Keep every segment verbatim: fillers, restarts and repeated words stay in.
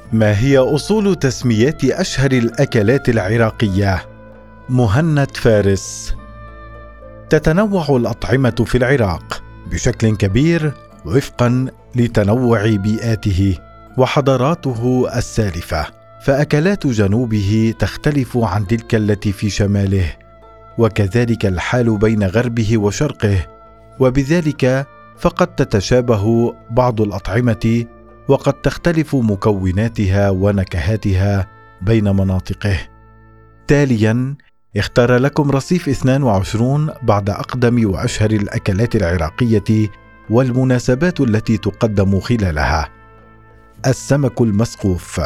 ما هي أصول تسميات أشهر الأكلات العراقية؟ مهند فارس. تتنوع الأطعمة في العراق بشكل كبير وفقاً لتنوع بيئاته وحضاراته السالفة، فأكلات جنوبه تختلف عن تلك التي في شماله، وكذلك الحال بين غربه وشرقه، وبذلك فقد تتشابه بعض الأطعمة وقد تختلف مكوناتها ونكهاتها بين مناطقه. تالياً اختار لكم رصيف اثنين وعشرين بعض أقدم وأشهر الأكلات العراقية والمناسبات التي تقدم خلالها. السمك المسقوف.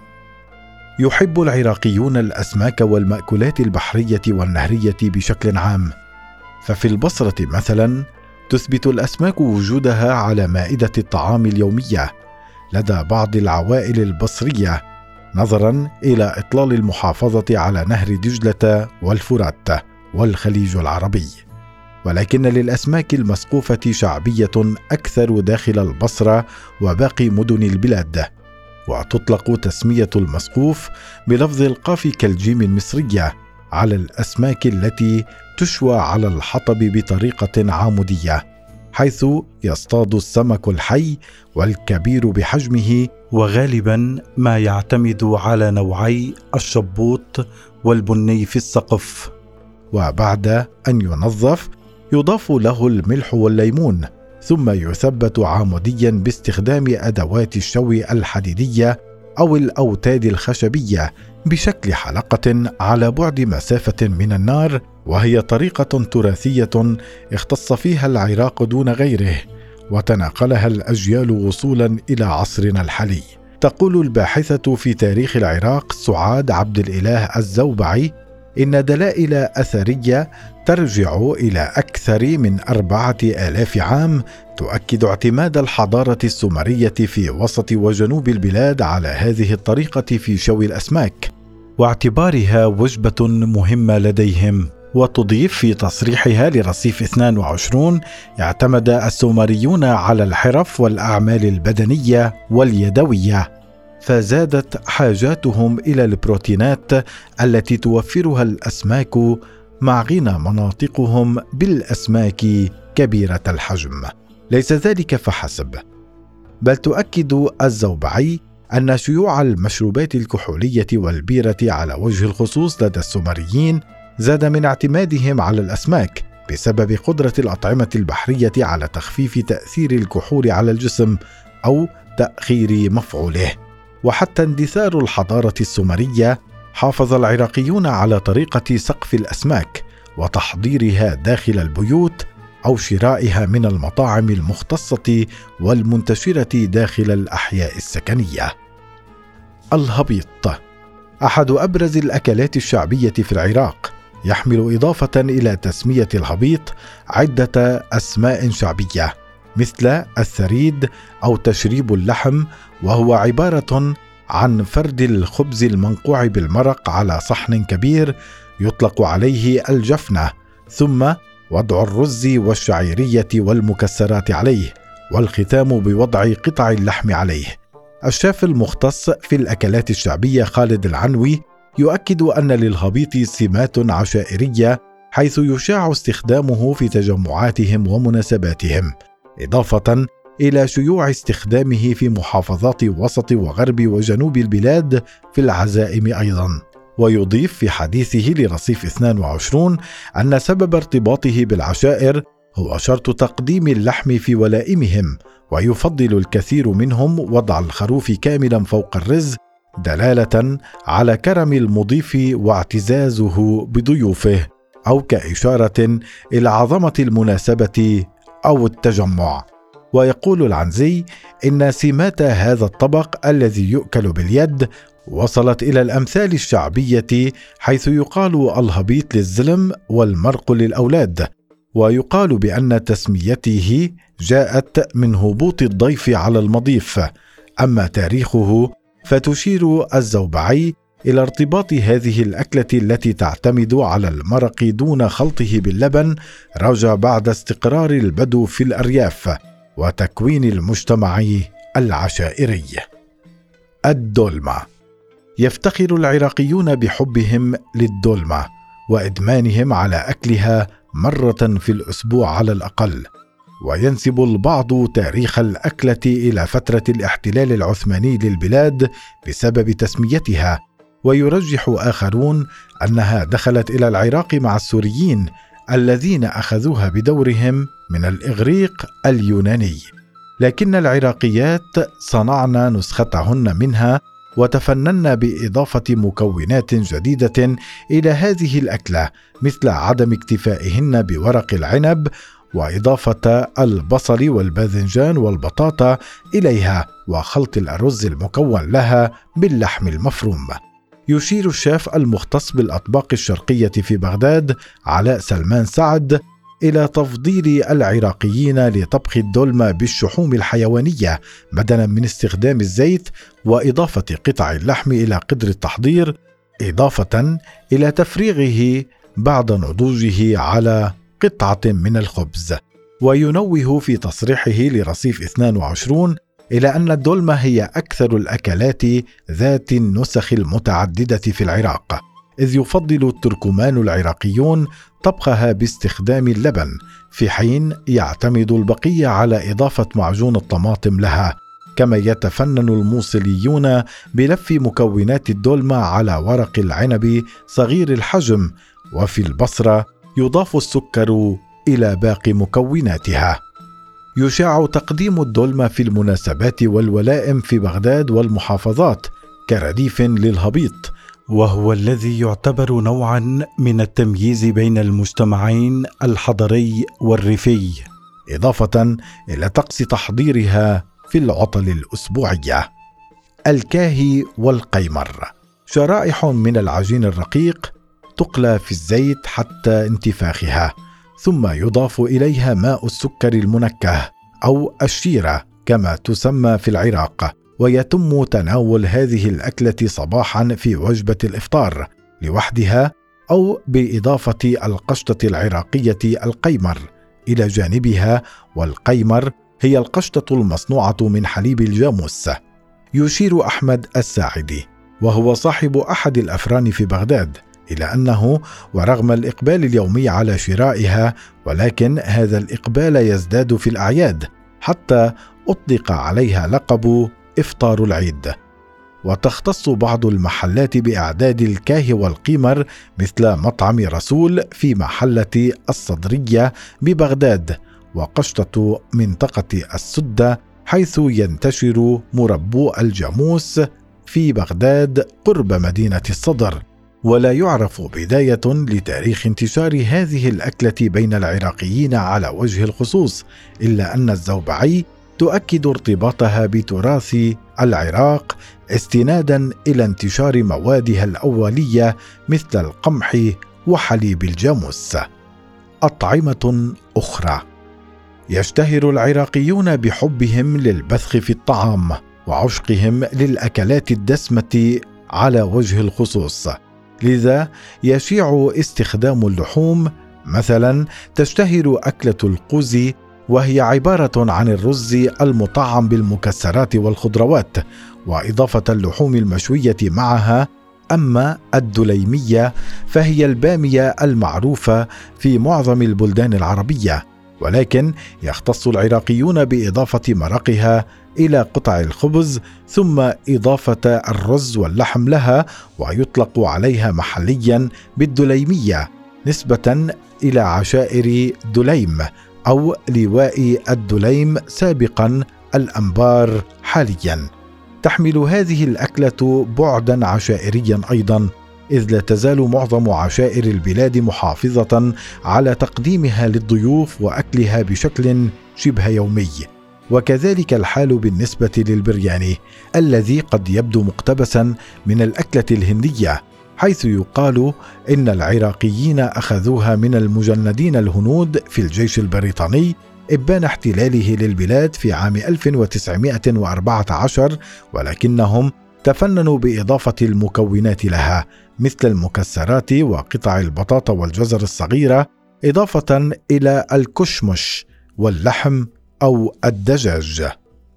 يحب العراقيون الأسماك والمأكولات البحرية والنهرية بشكل عام، ففي البصرة مثلا تثبت الأسماك وجودها على مائدة الطعام اليومية لدى بعض العوائل البصرية، نظرا إلى إطلال المحافظة على نهر دجلة والفرات والخليج العربي. ولكن للأسماك المسقوفة شعبية أكثر داخل البصرة وباقي مدن البلاد، وتطلق تسمية المسقوف بلفظ القاف كالجيم المصرية على الأسماك التي تشوى على الحطب بطريقة عامودية، حيث يصطاد السمك الحي والكبير بحجمه، وغالبا ما يعتمد على نوعي الشبوط والبني في السقف، وبعد أن ينظف يضاف له الملح والليمون، ثم يثبت عاموديا باستخدام أدوات الشوي الحديدية أو الأوتاد الخشبية بشكل حلقة على بعد مسافة من النار، وهي طريقة تراثية اختص فيها العراق دون غيره وتناقلها الأجيال وصولا إلى عصرنا الحالي. تقول الباحثة في تاريخ العراق سعاد عبد الإله الزوبعي إن دلائل أثرية ترجع إلى أكثر من أربعة آلاف عام تؤكد اعتماد الحضارة السومرية في وسط وجنوب البلاد على هذه الطريقة في شوي الأسماك، واعتبارها وجبة مهمة لديهم. وتضيف في تصريحها لرصيف اثنين وعشرين: اعتمد السومريون على الحرف والأعمال البدنية واليدوية، فزادت حاجاتهم إلى البروتينات التي توفرها الأسماك، مع غنى مناطقهم بالأسماك كبيرة الحجم. ليس ذلك فحسب، بل تؤكد الزوبعي أن شيوع المشروبات الكحولية والبيرة على وجه الخصوص لدى السومريين زاد من اعتمادهم على الأسماك بسبب قدرة الأطعمة البحرية على تخفيف تأثير الكحول على الجسم أو تأخير مفعوله. وحتى اندثار الحضارة السومرية حافظ العراقيون على طريقة سقف الأسماك وتحضيرها داخل البيوت أو شرائها من المطاعم المختصة والمنتشرة داخل الأحياء السكنية. الهبيط أحد أبرز الأكلات الشعبية في العراق، يحمل إضافة إلى تسمية الهبيط عدة أسماء شعبية مثل الثريد أو تشريب اللحم، وهو عبارة عن فرد الخبز المنقوع بالمرق على صحن كبير يطلق عليه الجفنة، ثم وضع الرز والشعيرية والمكسرات عليه، والختام بوضع قطع اللحم عليه. الشيف المختص في الأكلات الشعبية خالد العنوي يؤكد أن للهبيط سمات عشائرية، حيث يشاع استخدامه في تجمعاتهم ومناسباتهم، إضافة إلى شيوع استخدامه في محافظات وسط وغرب وجنوب البلاد في العزائم أيضا. ويضيف في حديثه لرصيف اثنين وعشرين أن سبب ارتباطه بالعشائر هو شرط تقديم اللحم في ولائمهم، ويفضل الكثير منهم وضع الخروف كاملا فوق الرز، دلالة على كرم المضيف واعتزازه بضيوفه، أو كإشارة إلى عظمة المناسبة أو التجمع. ويقول العنزي إن سمات هذا الطبق الذي يؤكل باليد وصلت إلى الأمثال الشعبية، حيث يقال الهبيط للزلم والمرق للأولاد، ويقال بأن تسميته جاءت من هبوط الضيف على المضيف. أما تاريخه فتشير الزوبعي إلى ارتباط هذه الأكلة التي تعتمد على المرق دون خلطه باللبن رجع بعد استقرار البدو في الأرياف وتكوين المجتمع العشائري. الدولمة. يفتخر العراقيون بحبهم للدولمة وإدمانهم على أكلها مرة في الأسبوع على الأقل، وينسب البعض تاريخ الأكلة إلى فترة الاحتلال العثماني للبلاد بسبب تسميتها، ويرجح آخرون أنها دخلت إلى العراق مع السوريين الذين أخذوها بدورهم من الإغريق اليوناني، لكن العراقيات صنعن نسختهن منها وتفنن بإضافة مكونات جديدة إلى هذه الأكلة، مثل عدم اكتفائهن بورق العنب وإضافة البصل والباذنجان والبطاطا إليها، وخلط الأرز المكون لها باللحم المفروم. يشير الشيف المختص بالأطباق الشرقية في بغداد علاء سلمان سعد إلى تفضيل العراقيين لطبخ الدولمة بالشحوم الحيوانية بدلا من استخدام الزيت، وإضافة قطع اللحم إلى قدر التحضير، إضافة إلى تفريغه بعد نضوجه على قطعة من الخبز. وينوه في تصريحه لرصيف اثنين وعشرين إلى أن الدولمة هي أكثر الأكلات ذات النسخ المتعددة في العراق، إذ يفضل التركمان العراقيون طبخها باستخدام اللبن، في حين يعتمد البقية على إضافة معجون الطماطم لها. كما يتفنن الموصليون بلف مكونات الدولمة على ورق العنب صغير الحجم، وفي البصرة يضاف السكر إلى باقي مكوناتها. يشاع تقديم الدولمة في المناسبات والولائم في بغداد والمحافظات كرديف للهبيط، وهو الذي يعتبر نوعا من التمييز بين المجتمعين الحضري والريفي، إضافة إلى طقس تحضيرها في العطل الأسبوعية. الكاهي والقيمر شرائح من العجين الرقيق تقلى في الزيت حتى انتفاخها، ثم يضاف إليها ماء السكر المنكه أو الشيرة كما تسمى في العراق، ويتم تناول هذه الأكلة صباحا في وجبة الإفطار لوحدها أو بإضافة القشطة العراقية القيمر إلى جانبها، والقيمر هي القشطة المصنوعة من حليب الجاموس. يشير أحمد الساعدي وهو صاحب أحد الأفران في بغداد إلى أنه ورغم الإقبال اليومي على شرائها، ولكن هذا الإقبال يزداد في الأعياد، حتى أطلق عليها لقب إفطار العيد. وتختص بعض المحلات بإعداد الكاهي والقيمر مثل مطعم رسول في محلة الصدرية ببغداد، وقشطة منطقة السدة حيث ينتشر مربو الجاموس في بغداد قرب مدينة الصدر. ولا يعرف بداية لتاريخ انتشار هذه الأكلة بين العراقيين على وجه الخصوص، إلا أن الزوبعي تؤكد ارتباطها بتراث العراق استنادا إلى انتشار موادها الأولية مثل القمح وحليب الجاموس. أطعمة أخرى. يشتهر العراقيون بحبهم للبثخ في الطعام وعشقهم للأكلات الدسمة على وجه الخصوص، لذا يشيع استخدام اللحوم. مثلا تشتهر أكلة القوزي، وهي عبارة عن الرز المطعم بالمكسرات والخضروات وإضافة اللحوم المشوية معها. أما الدليمية فهي البامية المعروفة في معظم البلدان العربية، ولكن يختص العراقيون بإضافة مرقها إلى قطع الخبز ثم إضافة الرز واللحم لها، ويطلق عليها محليا بالدليمية نسبة إلى عشائر دليم أو لواء الدليم سابقا الأنبار حاليا. تحمل هذه الأكلة بعدا عشائريا أيضا، إذ لا تزال معظم عشائر البلاد محافظة على تقديمها للضيوف وأكلها بشكل شبه يومي. وكذلك الحال بالنسبة للبرياني الذي قد يبدو مقتبسا من الأكلة الهندية، حيث يقال إن العراقيين أخذوها من المجندين الهنود في الجيش البريطاني إبان احتلاله للبلاد في عام ألف وتسعمائة وأربعة عشر، ولكنهم تفننوا بإضافة المكونات لها مثل المكسرات وقطع البطاطا والجزر الصغيرة، إضافة إلى الكشمش واللحم أو الدجاج.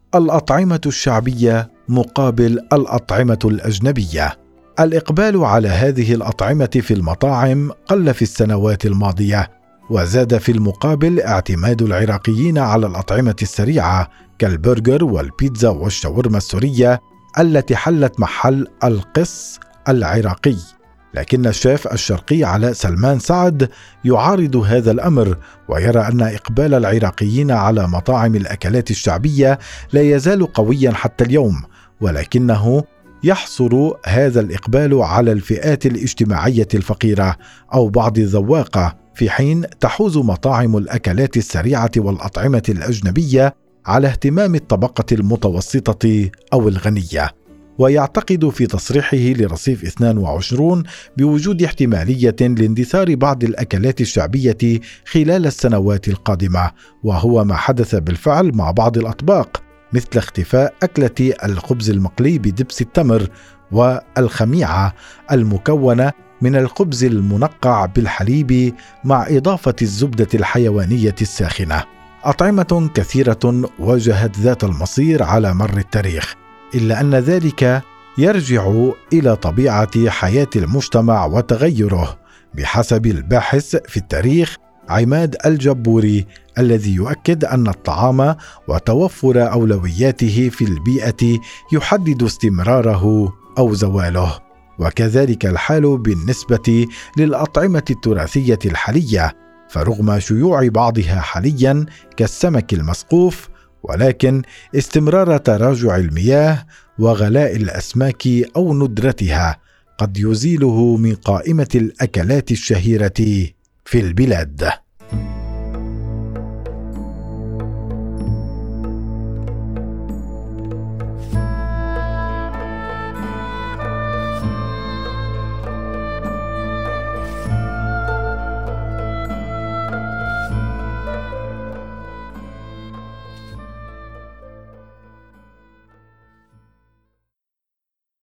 الأطعمة الشعبية مقابل الأطعمة الأجنبية. الإقبال على هذه الأطعمة في المطاعم قل في السنوات الماضية، وزاد في المقابل اعتماد العراقيين على الأطعمة السريعة كالبرجر والبيتزا والشاورما السورية التي حلت محل القص العراقي. لكن الشيف الشرقي علاء سلمان سعد يعارض هذا الأمر، ويرى أن إقبال العراقيين على مطاعم الأكلات الشعبية لا يزال قويا حتى اليوم، ولكنه يحصر هذا الإقبال على الفئات الاجتماعية الفقيرة أو بعض الذواقة، في حين تحوز مطاعم الأكلات السريعة والأطعمة الأجنبية على اهتمام الطبقة المتوسطة أو الغنية. ويعتقد في تصريحه لرصيف اثنين وعشرين بوجود احتمالية لاندثار بعض الأكلات الشعبية خلال السنوات القادمة، وهو ما حدث بالفعل مع بعض الأطباق مثل اختفاء أكلة الخبز المقلي بدبس التمر والخميعة المكونة من الخبز المنقع بالحليب مع إضافة الزبدة الحيوانية الساخنة. أطعمة كثيرة واجهت ذات المصير على مر التاريخ، إلا أن ذلك يرجع إلى طبيعة حياة المجتمع وتغيره، بحسب الباحث في التاريخ عماد الجبوري، الذي يؤكد أن الطعام وتوفر أولوياته في البيئة يحدد استمراره أو زواله. وكذلك الحال بالنسبة للأطعمة التراثية الحالية، فرغم شيوع بعضها حاليا كالسمك المسقوف، ولكن استمرار تراجع المياه وغلاء الأسماك أو ندرتها قد يزيله من قائمة الأكلات الشهيرة في البلاد.